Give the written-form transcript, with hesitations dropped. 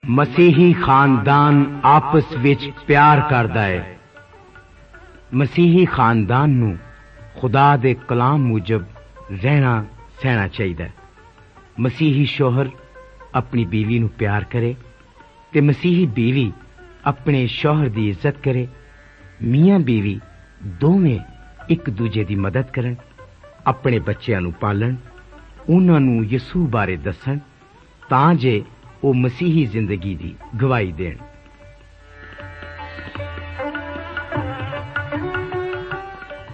मसीही खानदान आपस विच प्यार करदा है। मसीही खानदान नू खुदा दे कलाम मुजब रहना सहना चाहिए। मसीही शोहर अपनी बीवी नू प्यार करे ते मसीही बीवी अपने शोहर दी इज्जत करे। मियां बीवी दोवें एक दूजे दी मदद करन, अपने बच्चों नू पालन, उन्हां नू यसू बारे दसन तां जे ओ मसीही जिंदगी दी गवाही देण।